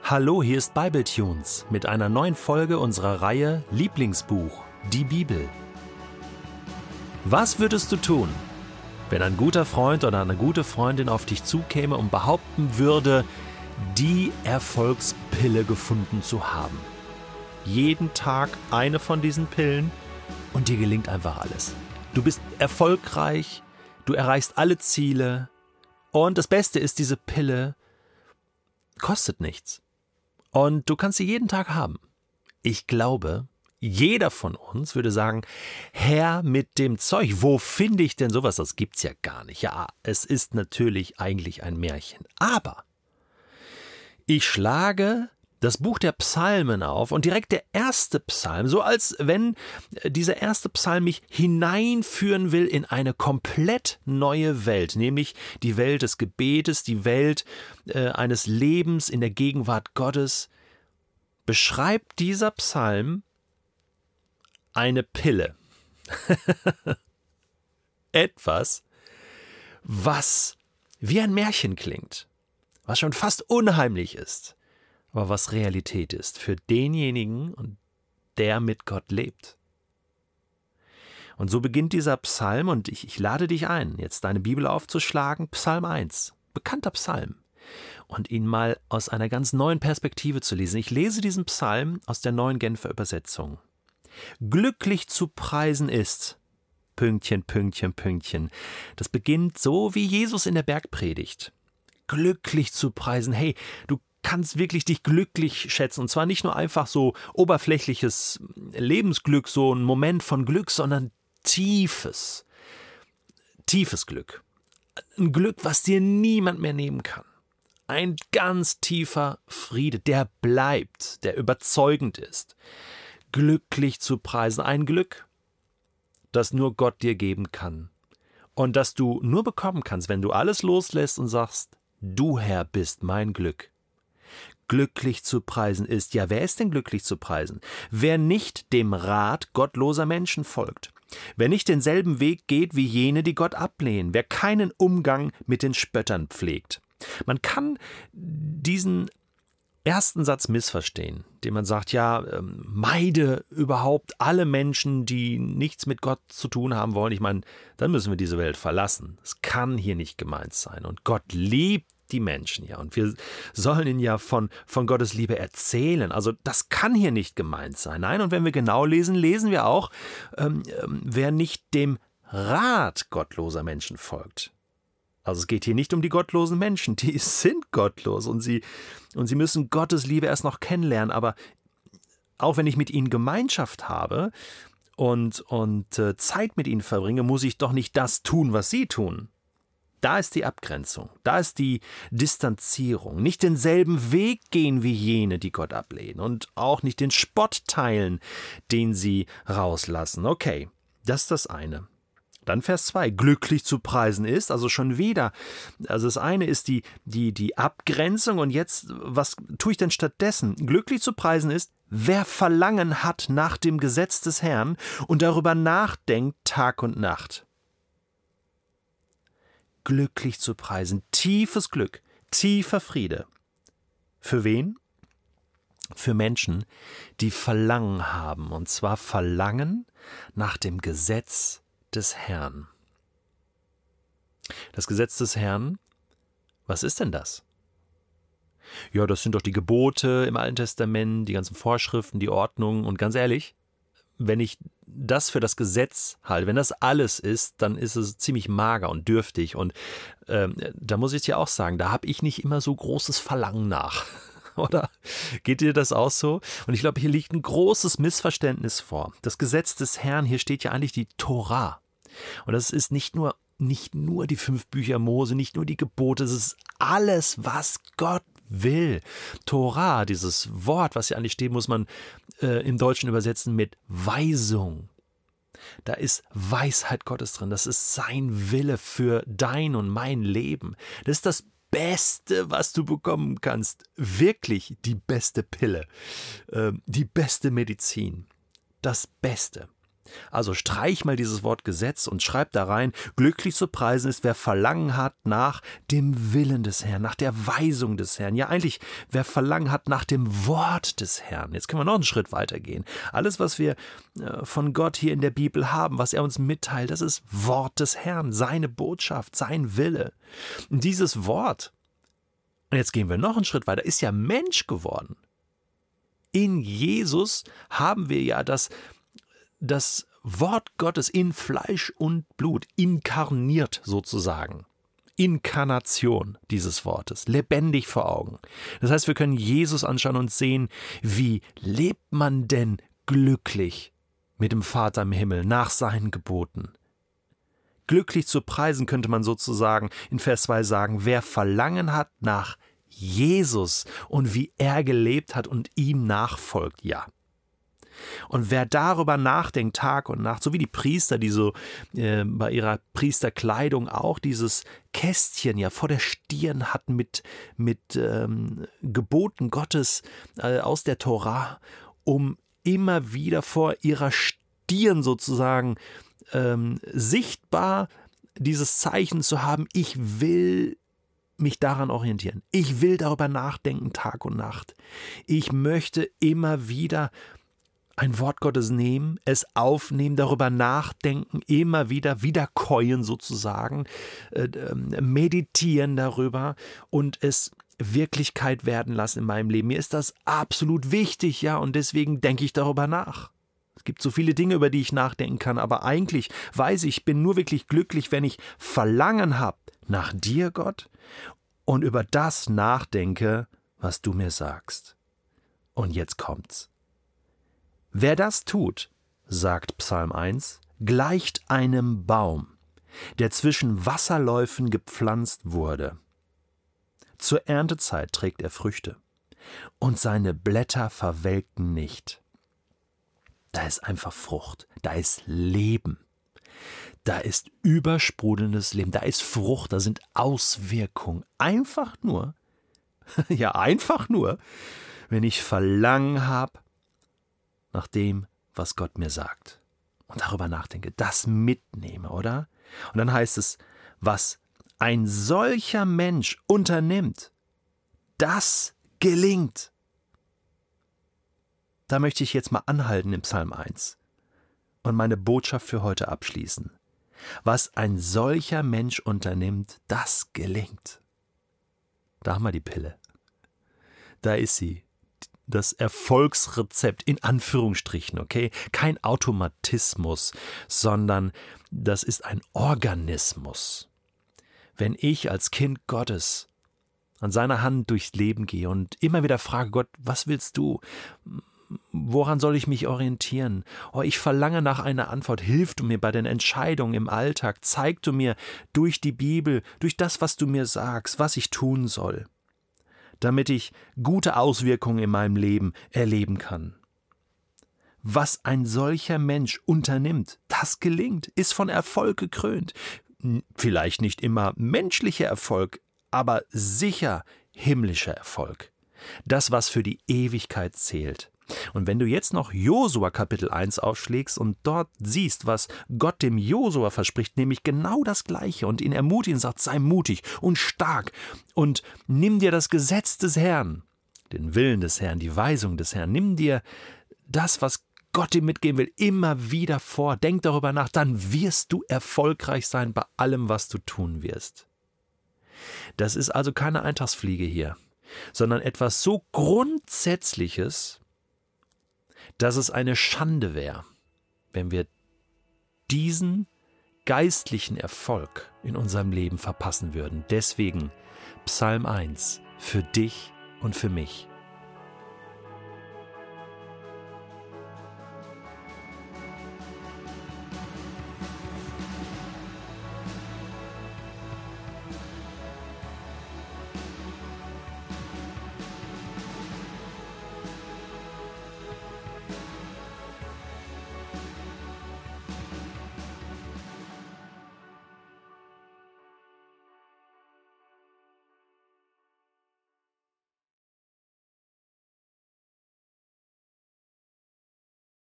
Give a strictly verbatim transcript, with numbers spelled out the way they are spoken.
Hallo, hier ist Bibletunes mit einer neuen Folge unserer Reihe Lieblingsbuch, die Bibel. Was würdest du tun, wenn ein guter Freund oder eine gute Freundin auf dich zukäme und behaupten würde, die Erfolgspille gefunden zu haben? Jeden Tag eine von diesen Pillen und dir gelingt einfach alles. Du bist erfolgreich, du erreichst alle Ziele und das Beste ist, diese Pille kostet nichts. Und du kannst sie jeden Tag haben. Ich glaube, jeder von uns würde sagen, Herr mit dem Zeug, wo finde ich denn sowas? Das gibt's ja gar nicht. Ja, es ist natürlich eigentlich ein Märchen. Aber ich schlage das Buch der Psalmen auf und direkt der erste Psalm, so als wenn dieser erste Psalm mich hineinführen will in eine komplett neue Welt, nämlich die Welt des Gebetes, die Welt äh, eines Lebens in der Gegenwart Gottes, beschreibt dieser Psalm eine Pille. Etwas, was wie ein Märchen klingt, was schon fast unheimlich ist, aber was Realität ist für denjenigen, der mit Gott lebt. Und so beginnt dieser Psalm und ich, ich lade dich ein, jetzt deine Bibel aufzuschlagen, Psalm eins, bekannter Psalm, und ihn mal aus einer ganz neuen Perspektive zu lesen. Ich lese diesen Psalm aus der neuen Genfer Übersetzung. Glücklich zu preisen ist, Pünktchen, Pünktchen, Pünktchen. Das beginnt so wie Jesus in der Bergpredigt. Glücklich zu preisen, hey, du kannst wirklich dich glücklich schätzen. Und zwar nicht nur einfach so oberflächliches Lebensglück, so ein Moment von Glück, sondern tiefes, tiefes Glück. Ein Glück, was dir niemand mehr nehmen kann. Ein ganz tiefer Friede, der bleibt, der überzeugend ist. Glücklich zu preisen, ein Glück, das nur Gott dir geben kann. Und das du nur bekommen kannst, wenn du alles loslässt und sagst, du Herr bist mein Glück. Glücklich zu preisen ist, ja, wer ist denn glücklich zu preisen? Wer nicht dem Rat gottloser Menschen folgt, wer nicht denselben Weg geht wie jene, die Gott ablehnen, wer keinen Umgang mit den Spöttern pflegt. Man kann diesen ersten Satz missverstehen, den man sagt, ja, ähm, meide überhaupt alle Menschen, die nichts mit Gott zu tun haben wollen. Ich meine, dann müssen wir diese Welt verlassen. Es kann hier nicht gemeint sein. Und Gott liebt die Menschen ja. Und wir sollen ihnen ja von, von Gottes Liebe erzählen. Also das kann hier nicht gemeint sein. Nein, und wenn wir genau lesen, lesen wir auch, ähm, ähm, wer nicht dem Rat gottloser Menschen folgt. Also es geht hier nicht um die gottlosen Menschen, die sind gottlos und sie, und sie müssen Gottes Liebe erst noch kennenlernen. Aber auch wenn ich mit ihnen Gemeinschaft habe und, und äh, Zeit mit ihnen verbringe, muss ich doch nicht das tun, was sie tun. Da ist die Abgrenzung, da ist die Distanzierung. Nicht denselben Weg gehen wie jene, die Gott ablehnen und auch nicht den Spott teilen, den sie rauslassen. Okay, das ist das eine. Dann Vers zwei, glücklich zu preisen ist, also schon wieder, also das eine ist die, die, die Abgrenzung und jetzt, was tue ich denn stattdessen? Glücklich zu preisen ist, wer Verlangen hat nach dem Gesetz des Herrn und darüber nachdenkt Tag und Nacht. Glücklich zu preisen, tiefes Glück, tiefer Friede. Für wen? Für Menschen, die Verlangen haben, und zwar Verlangen nach dem Gesetz des Herrn. Das Gesetz des Herrn, was ist denn das? Ja, das sind doch die Gebote im Alten Testament, die ganzen Vorschriften, die Ordnungen und ganz ehrlich, wenn ich das für das Gesetz halte, wenn das alles ist, dann ist es ziemlich mager und dürftig und ähm, da muss ich dir auch sagen, da habe ich nicht immer so großes Verlangen nach. Oder geht dir das auch so? Und ich glaube, hier liegt ein großes Missverständnis vor. Das Gesetz des Herrn, hier steht ja eigentlich die Tora. Und das ist nicht nur, nicht nur die fünf Bücher Mose, nicht nur die Gebote, es ist alles, was Gott will. Tora, dieses Wort, was hier eigentlich steht, muss man äh, im Deutschen übersetzen mit Weisung. Da ist Weisheit Gottes drin. Das ist sein Wille für dein und mein Leben. Das ist das Beste, was du bekommen kannst. Wirklich die beste Pille. Äh, die beste Medizin. Das Beste. Also streich mal dieses Wort Gesetz und schreib da rein, glücklich zu preisen ist, wer Verlangen hat nach dem Willen des Herrn, nach der Weisung des Herrn. Ja, eigentlich, wer Verlangen hat nach dem Wort des Herrn. Jetzt können wir noch einen Schritt weiter gehen. Alles, was wir äh, von Gott hier in der Bibel haben, was er uns mitteilt, das ist Wort des Herrn, seine Botschaft, sein Wille. Und dieses Wort, und jetzt gehen wir noch einen Schritt weiter, ist ja Mensch geworden. In Jesus haben wir ja das das Wort Gottes in Fleisch und Blut, inkarniert sozusagen. Inkarnation dieses Wortes, lebendig vor Augen. Das heißt, wir können Jesus anschauen und sehen, wie lebt man denn glücklich mit dem Vater im Himmel nach seinen Geboten. Glücklich zu preisen könnte man sozusagen in Vers zwei sagen, wer Verlangen hat nach Jesus und wie er gelebt hat und ihm nachfolgt, ja. Und wer darüber nachdenkt, Tag und Nacht, so wie die Priester, die so äh, bei ihrer Priesterkleidung auch dieses Kästchen ja vor der Stirn hatten mit, mit ähm, Geboten Gottes äh, aus der Tora, um immer wieder vor ihrer Stirn sozusagen ähm, sichtbar dieses Zeichen zu haben, ich will mich daran orientieren. Ich will darüber nachdenken, Tag und Nacht. Ich möchte immer wieder ein Wort Gottes nehmen, es aufnehmen, darüber nachdenken, immer wieder wiederkäuen sozusagen, äh, meditieren darüber und es Wirklichkeit werden lassen in meinem Leben. Mir ist das absolut wichtig, ja, und deswegen denke ich darüber nach. Es gibt so viele Dinge, über die ich nachdenken kann, aber eigentlich weiß ich, ich bin nur wirklich glücklich, wenn ich Verlangen habe nach dir, Gott, und über das nachdenke, was du mir sagst. Und jetzt kommt's. Wer das tut, sagt Psalm eins, gleicht einem Baum, der zwischen Wasserläufen gepflanzt wurde. Zur Erntezeit trägt er Früchte, und seine Blätter verwelken nicht. Da ist einfach Frucht, da ist Leben, da ist übersprudelndes Leben, da ist Frucht, da sind Auswirkungen. Einfach nur, ja einfach nur, wenn ich Verlangen habe nach dem, was Gott mir sagt. Und darüber nachdenke, das mitnehme, oder? Und dann heißt es, was ein solcher Mensch unternimmt, das gelingt. Da möchte ich jetzt mal anhalten im Psalm eins und meine Botschaft für heute abschließen. Was ein solcher Mensch unternimmt, das gelingt. Da haben wir die Pille. Da ist sie. Das Erfolgsrezept in Anführungsstrichen, okay? Kein Automatismus, sondern das ist ein Organismus. Wenn ich als Kind Gottes an seiner Hand durchs Leben gehe und immer wieder frage, Gott, was willst du? Woran soll ich mich orientieren? Oh, ich verlange nach einer Antwort. Hilf du mir bei den Entscheidungen im Alltag. Zeig du mir durch die Bibel, durch das, was du mir sagst, was ich tun soll, damit ich gute Auswirkungen in meinem Leben erleben kann. Was ein solcher Mensch unternimmt, das gelingt, ist von Erfolg gekrönt. Vielleicht nicht immer menschlicher Erfolg, aber sicher himmlischer Erfolg. Das, was für die Ewigkeit zählt. Und wenn du jetzt noch Josua Kapitel eins aufschlägst und dort siehst, was Gott dem Josua verspricht, nämlich genau das Gleiche und ihn ermutigt und sagt, sei mutig und stark und nimm dir das Gesetz des Herrn, den Willen des Herrn, die Weisung des Herrn, nimm dir das, was Gott dir mitgeben will, immer wieder vor, denk darüber nach, dann wirst du erfolgreich sein bei allem, was du tun wirst. Das ist also keine Eintagsfliege hier, sondern etwas so Grundsätzliches, dass es eine Schande wäre, wenn wir diesen geistlichen Erfolg in unserem Leben verpassen würden. Deswegen Psalm eins für dich und für mich.